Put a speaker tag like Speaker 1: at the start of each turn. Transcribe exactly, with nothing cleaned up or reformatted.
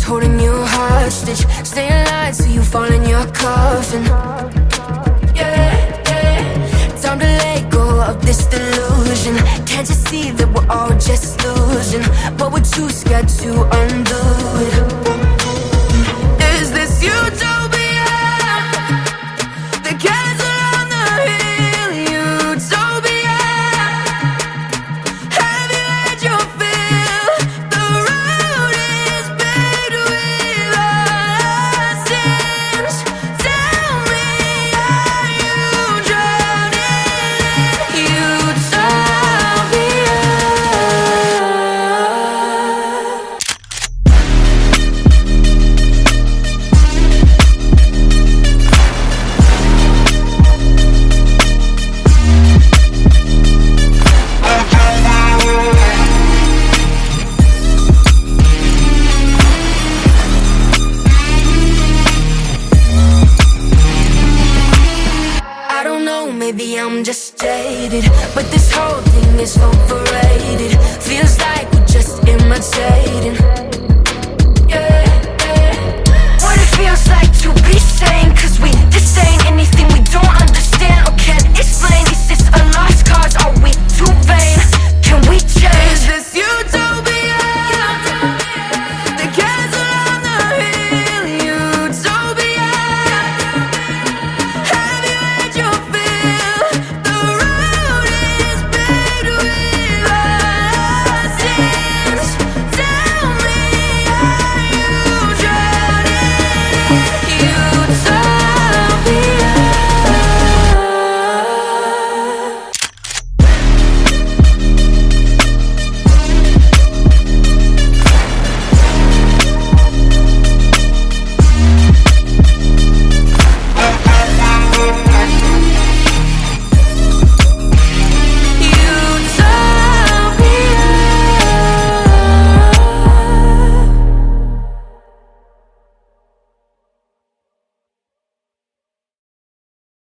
Speaker 1: holding you hostage. Stay alive till you fall in your coffin. Yeah, yeah. Time to let go of this delusion. Can't you see that we're all just losing? But we're too scared to undo it. Is this utopia? The castle on the hill, utopia. Have you had your fill? The road is paved with our sins. Tell me, are you drowning in utopia? I don't know, maybe I'm just jaded, but this whole thing is overrated. Feels like we're just imitating.